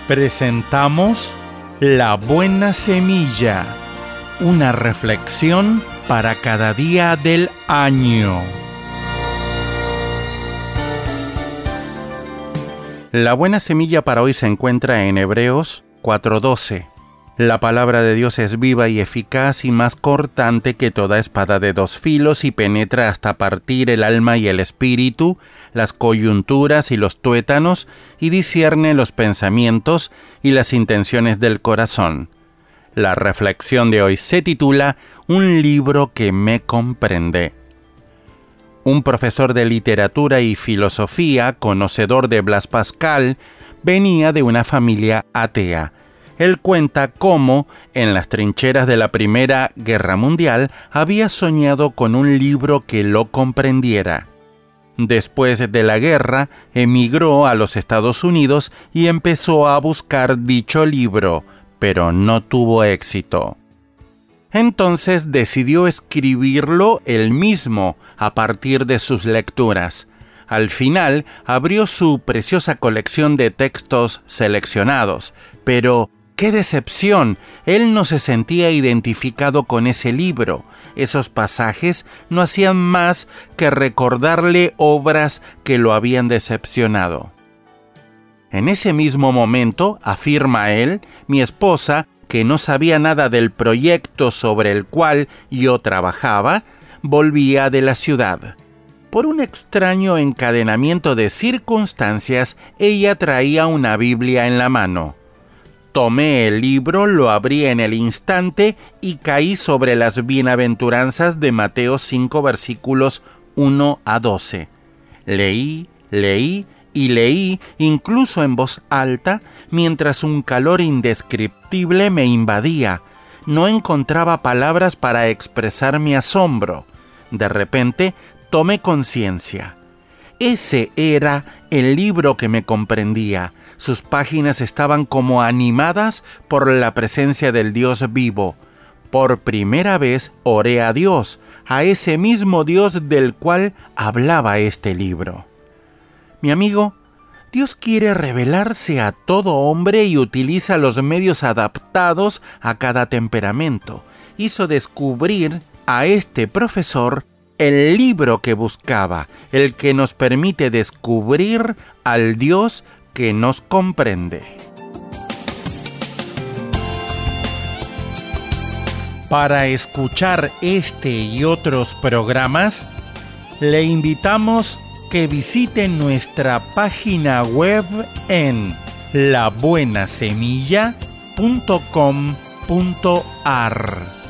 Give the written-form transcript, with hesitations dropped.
Presentamos La Buena Semilla, una reflexión para cada día del año. La buena semilla para hoy se encuentra en Hebreos 4:12. La palabra de Dios es viva y eficaz y más cortante que toda espada de dos filos y penetra hasta partir el alma y el espíritu, las coyunturas y los tuétanos, y discierne los pensamientos y las intenciones del corazón. La reflexión de hoy se titula Un libro que me comprende. Un profesor de literatura y filosofía, conocedor de Blas Pascal, venía de una familia atea. Él cuenta cómo, en las trincheras de la Primera Guerra Mundial, había soñado con un libro que lo comprendiera. Después de la guerra, emigró a los Estados Unidos y empezó a buscar dicho libro, pero no tuvo éxito. Entonces decidió escribirlo él mismo a partir de sus lecturas. Al final, abrió su preciosa colección de textos seleccionados, pero ¡qué decepción! Él no se sentía identificado con ese libro. Esos pasajes no hacían más que recordarle obras que lo habían decepcionado. En ese mismo momento, afirma él, mi esposa, que no sabía nada del proyecto sobre el cual yo trabajaba, volvía de la ciudad. Por un extraño encadenamiento de circunstancias, ella traía una Biblia en la mano. Tomé el libro, lo abrí en el instante y caí sobre las bienaventuranzas de Mateo 5 versículos 1 a 12. Leí, incluso en voz alta, mientras un calor indescriptible me invadía. No encontraba palabras para expresar mi asombro. De repente, tomé conciencia. Ese era el libro que me comprendía. Sus páginas estaban como animadas por la presencia del Dios vivo. Por primera vez oré a Dios, a ese mismo Dios del cual hablaba este libro. Mi amigo, Dios quiere revelarse a todo hombre y utiliza los medios adaptados a cada temperamento. Hizo descubrir a este profesor el libro que buscaba, el que nos permite descubrir al Dios que nos comprende. Para escuchar este y otros programas, le invitamos que visite nuestra página web en labuenasemilla.com.ar.